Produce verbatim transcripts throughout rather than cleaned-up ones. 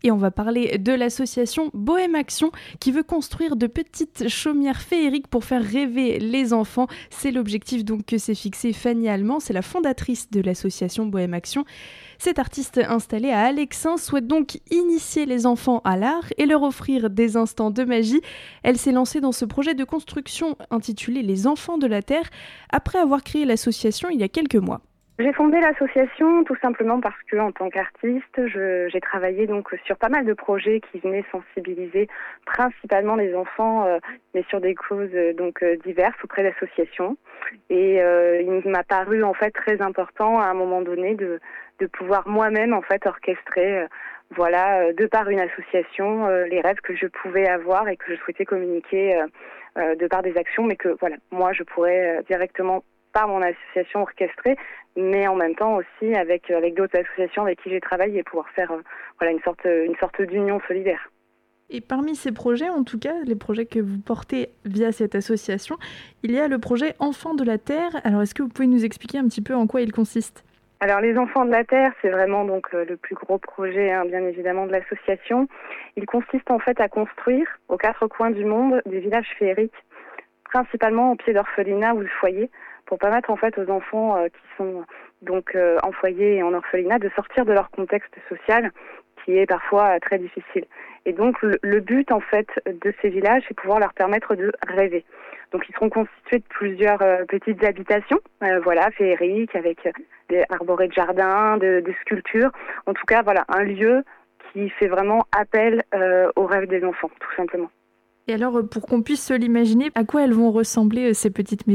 et on va parler de l'association Bohème Action qui veut construire de petites chaumières féeriques pour faire rêver les enfants. C'est l'objectif donc que s'est fixé Fanny Allemand, c'est la fondatrice de l'association Bohème Action. Cette artiste installée à Alexin souhaite donc initier les enfants à l'art et leur offrir des instants de magie. Elle s'est lancée dans ce projet de construction intitulé Les Enfants de la Terre après avoir créé l'association il y a quelques mois. J'ai fondé l'association tout simplement parce que, en tant qu'artiste, je, j'ai travaillé donc sur pas mal de projets qui venaient sensibiliser principalement les enfants, euh, mais sur des causes euh, donc euh, diverses auprès d'associations. Et euh, il m'a paru en fait très important à un moment donné de de pouvoir moi-même en fait orchestrer, euh, voilà, euh, de par une association, euh, les rêves que je pouvais avoir et que je souhaitais communiquer euh, euh, de par des actions, mais que voilà, moi je pourrais euh, directement par mon association orchestrée, mais en même temps aussi avec avec d'autres associations avec qui j'ai travaillé, pouvoir faire euh, voilà une sorte une sorte d'union solidaire. Et parmi ces projets, en tout cas, les projets que vous portez via cette association, il y a le projet Enfants de la Terre. Alors, est-ce que vous pouvez nous expliquer un petit peu en quoi il consiste ? Alors, les Enfants de la Terre, c'est vraiment donc euh, le plus gros projet, hein, bien évidemment, de l'association. Il consiste en fait à construire aux quatre coins du monde des villages féeriques, principalement au pied d'orphelinats ou de foyers, pour permettre en fait aux enfants euh, qui sont donc euh, en foyer et en orphelinat de sortir de leur contexte social qui est parfois euh, très difficile. Et donc le, le but en fait de ces villages, c'est pouvoir leur permettre de rêver. Donc ils seront constitués de plusieurs euh, petites habitations, euh, voilà, féeriques, avec euh, des arborets de jardin, de, de sculptures. En tout cas, voilà, un lieu qui fait vraiment appel euh, aux rêves des enfants, tout simplement. Et alors, pour qu'on puisse se l'imaginer, à quoi elles vont ressembler ces petites maisons ?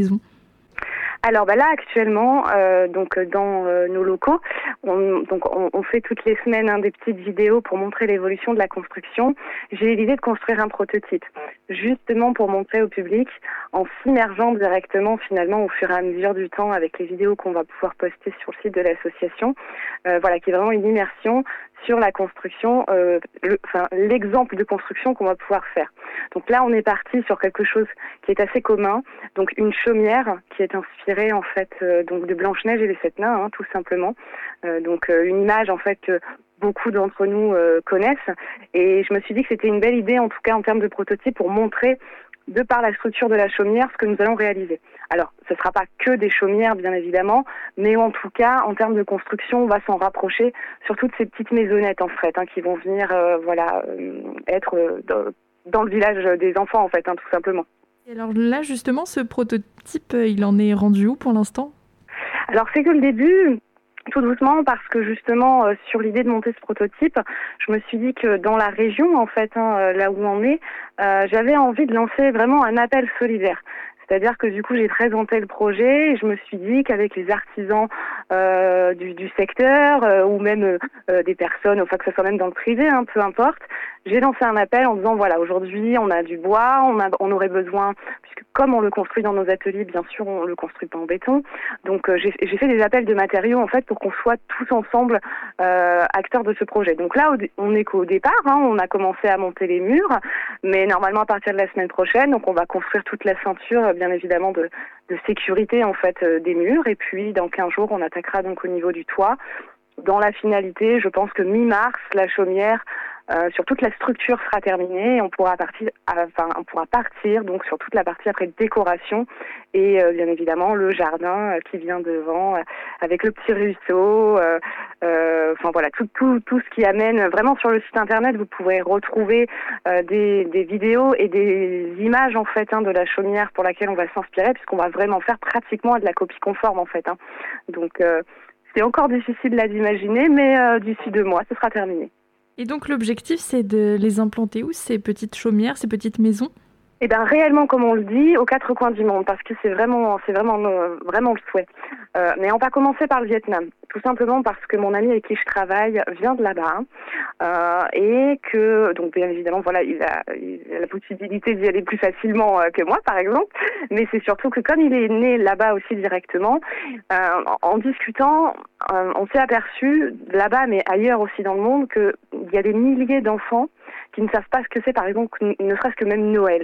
Alors bah là actuellement, euh, donc dans euh, nos locaux, on, donc on, on fait toutes les semaines hein, des petites vidéos pour montrer l'évolution de la construction. J'ai eu l'idée de construire un prototype, justement pour montrer au public, en s'immergeant directement finalement au fur et à mesure du temps avec les vidéos qu'on va pouvoir poster sur le site de l'association. Euh, voilà, qui est vraiment une immersion sur la construction, euh, le, enfin l'exemple de construction qu'on va pouvoir faire. Donc là, on est parti sur quelque chose qui est assez commun, donc une chaumière qui est inspirée en fait euh, donc de Blanche-Neige et les Sept Nains, hein, tout simplement. Euh, donc euh, une image en fait que beaucoup d'entre nous euh, connaissent. Et je me suis dit que c'était une belle idée, en tout cas en termes de prototype, pour montrer de par la structure de la chaumière ce que nous allons réaliser. Alors, ce ne sera pas que des chaumières, bien évidemment, mais en tout cas, en termes de construction, on va s'en rapprocher sur toutes ces petites maisonnettes, en fait, hein, qui vont venir, euh, voilà, euh, être euh, dans, dans le village des enfants, en fait, hein, tout simplement. Et alors là, justement, ce prototype, il en est rendu où pour l'instant ? Alors, c'est que le début. Tout doucement, parce que justement, euh, sur l'idée de monter ce prototype, je me suis dit que dans la région, en fait, hein, là où on est, euh, j'avais envie de lancer vraiment un appel solidaire. C'est-à-dire que du coup, j'ai présenté le projet et je me suis dit qu'avec les artisans euh, du, du secteur euh, ou même euh, des personnes, enfin que ce soit même dans le privé, hein, peu importe, j'ai lancé un appel en disant voilà, aujourd'hui on a du bois, on, a, on aurait besoin, puisque comme on le construit dans nos ateliers, bien sûr on le construit pas en béton, donc euh, j'ai, j'ai fait des appels de matériaux en fait pour qu'on soit tous ensemble euh, acteurs de ce projet. Donc là on n'est qu'au départ, hein, on a commencé à monter les murs, mais normalement à partir de la semaine prochaine, donc on va construire toute la ceinture, bien évidemment de, de sécurité en fait euh, des murs, et puis dans quinze jours on attaquera donc au niveau du toit. Dans la finalité, je pense que mi-mars, la chaumière Euh, sur toute la structure sera terminée et on pourra partir, enfin on pourra partir donc sur toute la partie après décoration et euh, bien évidemment le jardin euh, qui vient devant euh, avec le petit ruisseau. Euh, euh, enfin voilà tout tout tout ce qui amène vraiment sur le site internet. Vous pourrez retrouver euh, des des vidéos et des images en fait hein, de la chaumière pour laquelle on va s'inspirer puisqu'on va vraiment faire pratiquement de la copie conforme en fait. Hein. Donc euh, c'est encore difficile là d'imaginer, mais euh, d'ici deux mois ce sera terminé. Et donc l'objectif, c'est de les implanter où, ces petites chaumières, ces petites maisons ? Eh bien, réellement, comme on le dit, aux quatre coins du monde, parce que c'est vraiment, c'est vraiment, euh, vraiment le souhait. Euh, mais on va commencer par le Vietnam, tout simplement parce que mon ami avec qui je travaille vient de là-bas euh, et que, donc bien évidemment, voilà, il a, il a la possibilité d'y aller plus facilement euh, que moi, par exemple. Mais c'est surtout que comme il est né là-bas aussi directement, euh, en, en discutant, euh, on s'est aperçu là-bas, mais ailleurs aussi dans le monde, qu'il y a des milliers d'enfants qui ne savent pas ce que c'est, par exemple, ne serait-ce que même Noël.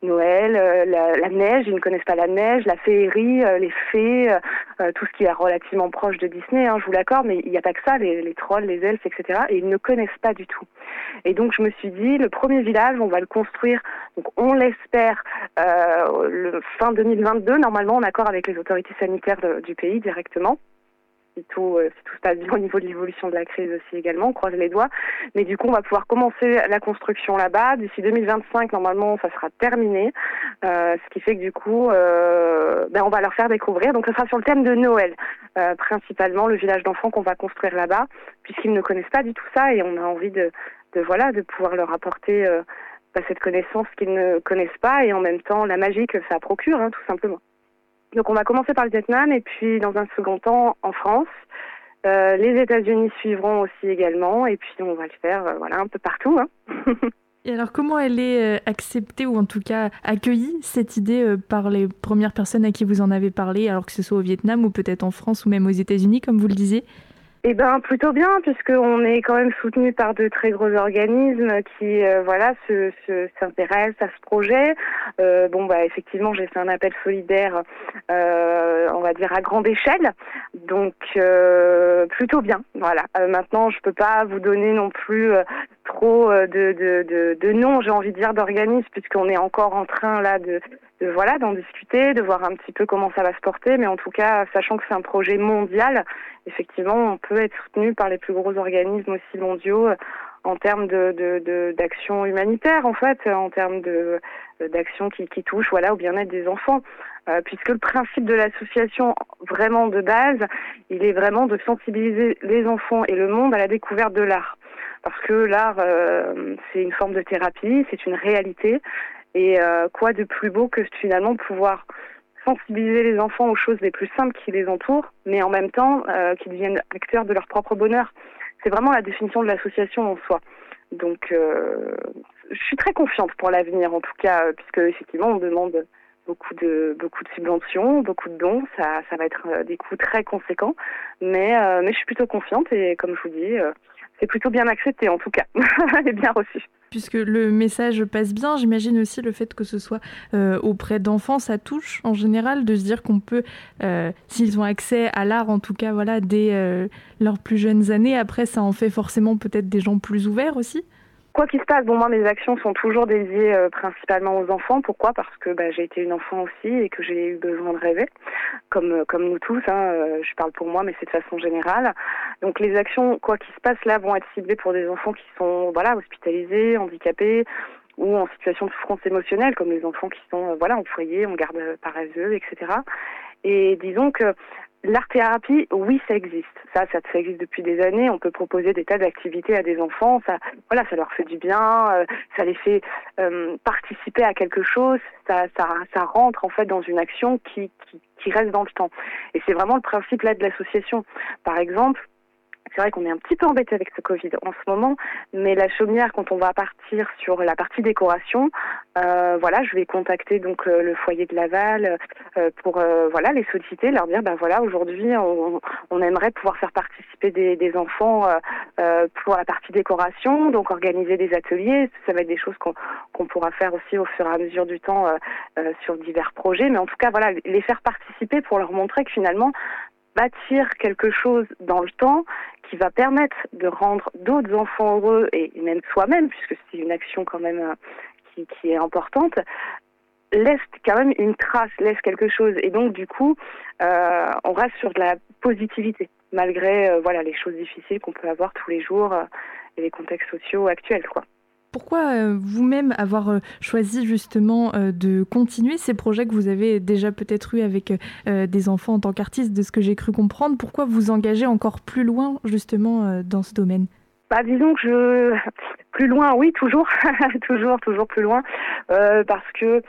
Noël, euh, la, la neige, ils ne connaissent pas la neige, la féerie, euh, les fées, euh, tout ce qui est relativement proche de Disney, hein, je vous l'accorde, mais il n'y a pas que ça, les, les trolls, les elfes, et cetera. Et ils ne connaissent pas du tout. Et donc je me suis dit, le premier village, on va le construire, donc on l'espère, euh, le fin deux mille vingt-deux, normalement en accord avec les autorités sanitaires de, du pays directement. Si tout, euh, si tout se passe bien au niveau de l'évolution de la crise aussi également, on croise les doigts. Mais du coup, on va pouvoir commencer la construction là-bas. D'ici deux mille vingt-cinq, normalement, ça sera terminé. Euh, ce qui fait que du coup, euh, ben, on va leur faire découvrir. Donc, ce sera sur le thème de Noël, euh, principalement le village d'enfants qu'on va construire là-bas, puisqu'ils ne connaissent pas du tout ça et on a envie de, de voilà, de pouvoir leur apporter euh, ben, cette connaissance qu'ils ne connaissent pas et en même temps la magie que ça procure, hein, tout simplement. Donc on va commencer par le Vietnam et puis dans un second temps en France. Euh, les États-Unis suivront aussi également et puis on va le faire euh, voilà un peu partout. Hein. Et alors comment elle est euh, acceptée ou en tout cas accueillie cette idée euh, par les premières personnes à qui vous en avez parlé, alors que ce soit au Vietnam ou peut-être en France ou même aux États-Unis comme vous le disiez? Eh ben plutôt bien puisqu'on est quand même soutenu par de très gros organismes qui euh, voilà se, se s'intéressent à ce projet. Euh, bon bah effectivement j'ai fait un appel solidaire, euh, on va dire à grande échelle, donc euh, plutôt bien. Voilà. Euh, maintenant je peux pas vous donner non plus euh, trop de de de, de noms, j'ai envie de dire d'organismes puisqu'on est encore en train là de de voilà d'en discuter, de voir un petit peu comment ça va se porter, mais en tout cas sachant que c'est un projet mondial, effectivement on peut être soutenu par les plus gros organismes aussi mondiaux euh, en termes de, de, de d'action humanitaire en fait, en termes de d'action qui, qui touche voilà au bien-être des enfants, euh, puisque le principe de l'association vraiment de base, il est vraiment de sensibiliser les enfants et le monde à la découverte de l'art, parce que l'art euh, c'est une forme de thérapie, c'est une réalité. Et euh, quoi de plus beau que finalement pouvoir sensibiliser les enfants aux choses les plus simples qui les entourent, mais en même temps euh, qu'ils deviennent acteurs de leur propre bonheur. C'est vraiment la définition de l'association en soi. Donc euh, je suis très confiante pour l'avenir en tout cas, euh, puisque effectivement on demande beaucoup de beaucoup de subventions, beaucoup de dons, ça ça va être euh, des coûts très conséquents, mais euh, mais je suis plutôt confiante et comme je vous dis, euh, c'est plutôt bien accepté en tout cas, et bien reçu. Puisque le message passe bien, j'imagine aussi le fait que ce soit euh, auprès d'enfants, ça touche en général de se dire qu'on peut, euh, s'ils ont accès à l'art en tout cas, voilà, dès euh, leurs plus jeunes années, après ça en fait forcément peut-être des gens plus ouverts aussi. Quoi qu'il se passe, bon moi mes actions sont toujours dédiées euh, principalement aux enfants. Pourquoi ? Parce que bah, j'ai été une enfant aussi et que j'ai eu besoin de rêver, comme euh, comme nous tous. Hein, euh, je parle pour moi, mais c'est de façon générale. Donc les actions, quoi qu'il se passe là, vont être ciblées pour des enfants qui sont voilà hospitalisés, handicapés ou en situation de souffrance émotionnelle, comme les enfants qui sont euh, voilà en foyer, en garde paresseux, et cetera. Et disons que l'art-thérapie, oui, ça existe. Ça, ça, ça existe depuis des années. On peut proposer des tas d'activités à des enfants. Ça, voilà, ça leur fait du bien. Euh, ça les fait euh, participer à quelque chose. Ça, ça, ça rentre en fait dans une action qui, qui, qui reste dans le temps. Et c'est vraiment le principe là de l'association. Par exemple, c'est vrai qu'on est un petit peu embêté avec ce Covid en ce moment, mais la chaumière, quand on va partir sur la partie décoration, euh, voilà, je vais contacter donc euh, le foyer de Laval euh, pour euh, voilà les solliciter, leur dire ben voilà aujourd'hui on, on aimerait pouvoir faire participer des, des enfants euh, euh, pour la partie décoration, donc organiser des ateliers, ça va être des choses qu'on, qu'on pourra faire aussi au fur et à mesure du temps euh, euh, sur divers projets, mais en tout cas voilà les faire participer pour leur montrer que finalement bâtir quelque chose dans le temps qui va permettre de rendre d'autres enfants heureux et même soi-même, puisque c'est une action quand même euh, qui, qui est importante, laisse quand même une trace, laisse quelque chose. Et donc du coup, euh, on reste sur de la positivité, malgré euh, voilà les choses difficiles qu'on peut avoir tous les jours euh, et les contextes sociaux actuels, quoi. Pourquoi euh, vous-même avoir euh, choisi justement euh, de continuer ces projets que vous avez déjà peut-être eu avec euh, des enfants en tant qu'artiste, de ce que j'ai cru comprendre? Pourquoi vous engager encore plus loin justement euh, dans ce domaine? Bah disons que je plus loin, oui, toujours, toujours, toujours plus loin, euh, parce que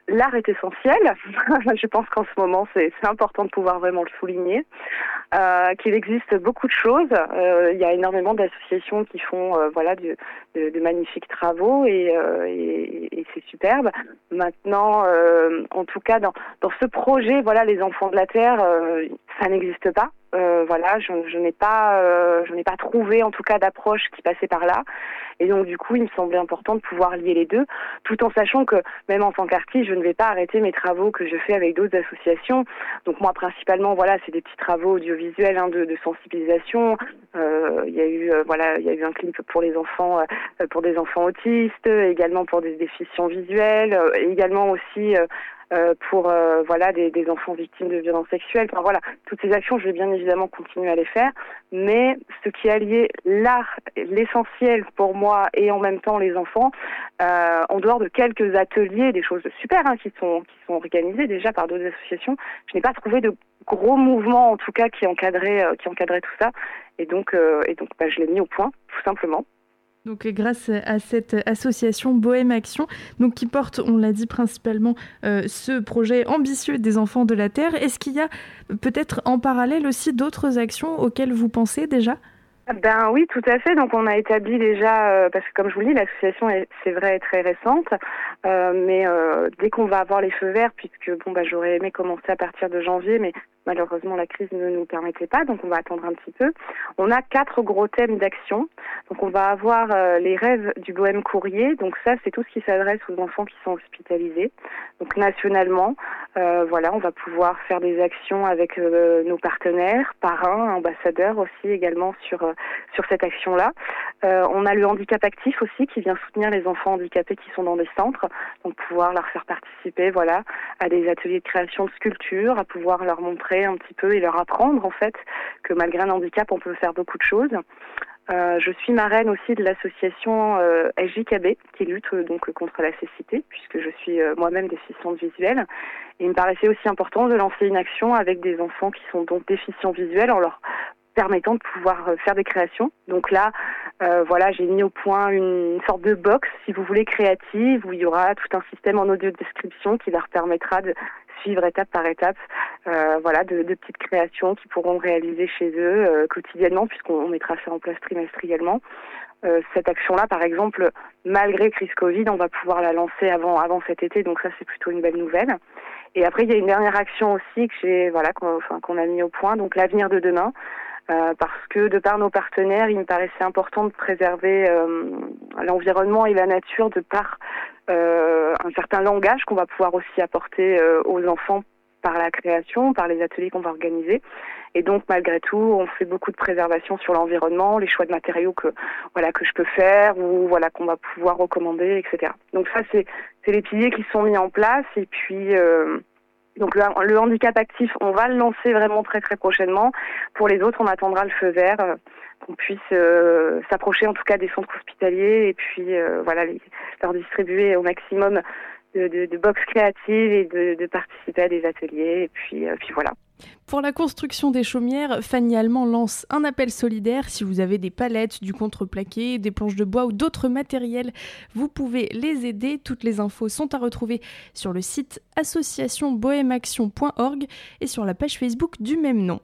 l'art est essentiel. Je pense qu'en ce moment, c'est, c'est important de pouvoir vraiment le souligner. Euh, qu'il existe beaucoup de choses. Euh, il y a énormément d'associations qui font euh, voilà de, de, de magnifiques travaux et, euh, et, et c'est superbe. Maintenant, euh, en tout cas, dans, dans ce projet, voilà, les Enfants de la Terre, euh, ça n'existe pas. Euh, voilà, je, je n'ai pas, euh, je n'ai pas trouvé en tout cas d'approche qui passait par là. Et donc du coup, il me semblait important de pouvoir lier les deux, tout en sachant que même en tant qu'artiste, je ne vais pas arrêter mes travaux que je fais avec d'autres associations. Donc moi, principalement, voilà, c'est des petits travaux audiovisuels hein, de, de sensibilisation. Euh, il y a eu, euh, voilà, il y a eu un clip pour les enfants, euh, pour des enfants autistes, également pour des déficients visuels, euh, également aussi. Euh, Euh, pour euh, voilà des, des enfants victimes de violences sexuelles. Enfin voilà, toutes ces actions, je vais bien évidemment continuer à les faire, mais ce qui a lié l'art, l'essentiel pour moi et en même temps les enfants, euh, en dehors de quelques ateliers, des choses super hein, qui sont qui sont organisées déjà par d'autres associations, je n'ai pas trouvé de gros mouvements en tout cas qui encadraient euh, qui encadraient tout ça, et donc euh, et donc bah, je l'ai mis au point tout simplement. Donc grâce à cette association Bohème Action, donc qui porte, on l'a dit principalement, euh, ce projet ambitieux des Enfants de la Terre, est-ce qu'il y a peut-être en parallèle aussi d'autres actions auxquelles vous pensez déjà ? Ben oui, tout à fait. Donc on a établi déjà, euh, parce que comme je vous le dis, l'association est, c'est vrai, est très récente, euh, mais euh, dès qu'on va avoir les feux verts, puisque bon bah j'aurais aimé commencer à partir de janvier, mais malheureusement la crise ne nous permettait pas, donc on va attendre un petit peu. On a quatre gros thèmes d'action. Donc on va avoir euh, les rêves du Bohème Courrier. Donc ça, c'est tout ce qui s'adresse aux enfants qui sont hospitalisés. Donc nationalement, euh, voilà, on va pouvoir faire des actions avec euh, nos partenaires, parrains, ambassadeurs aussi également sur euh, sur cette action-là. Euh, on a le handicap actif aussi qui vient soutenir les enfants handicapés qui sont dans des centres. Donc pouvoir leur faire participer, voilà, à des ateliers de création de sculptures, à pouvoir leur montrer un petit peu et leur apprendre en fait que malgré un handicap, on peut faire beaucoup de choses. Euh, je suis marraine aussi de l'association euh, S J K B qui lutte euh, donc contre la cécité, puisque je suis euh, moi-même déficiente visuelle. Et il me paraissait aussi important de lancer une action avec des enfants qui sont donc déficients visuels en leur permettant de pouvoir faire des créations. Donc là, euh, voilà, j'ai mis au point une sorte de box, si vous voulez, créative, où il y aura tout un système en audio description qui leur permettra de suivre étape par étape, euh, voilà, de, de petites créations qu'ils pourront réaliser chez eux euh, quotidiennement, puisqu'on mettra ça en place trimestriellement. Euh, cette action-là, par exemple, malgré crise Covid, on va pouvoir la lancer avant, avant cet été, donc ça c'est plutôt une belle nouvelle. Et après, il y a une dernière action aussi que j'ai, voilà, qu'on, enfin, qu'on a mis au point, donc l'avenir de demain. Euh, parce que de par nos partenaires, il me paraissait important de préserver euh, l'environnement et la nature de par euh, un certain langage qu'on va pouvoir aussi apporter euh, aux enfants par la création, par les ateliers qu'on va organiser. Et donc, malgré tout, on fait beaucoup de préservation sur l'environnement, les choix de matériaux que voilà que je peux faire ou voilà qu'on va pouvoir recommander, et cetera. Donc ça, c'est c'est les piliers qui sont mis en place. Et puis euh, donc le, le handicap actif, on va le lancer vraiment très très prochainement. Pour les autres, on attendra le feu vert, euh, qu'on puisse euh, s'approcher en tout cas des centres hospitaliers et puis euh, voilà les, leur distribuer au maximum de, de, de box créatives et de, de participer à des ateliers. Et puis, euh, puis voilà. Pour la construction des chaumières, Fanny Allemand lance un appel solidaire. Si vous avez des palettes, du contreplaqué, des planches de bois ou d'autres matériels, vous pouvez les aider. Toutes les infos sont à retrouver sur le site association bohème action point org et sur la page Facebook du même nom.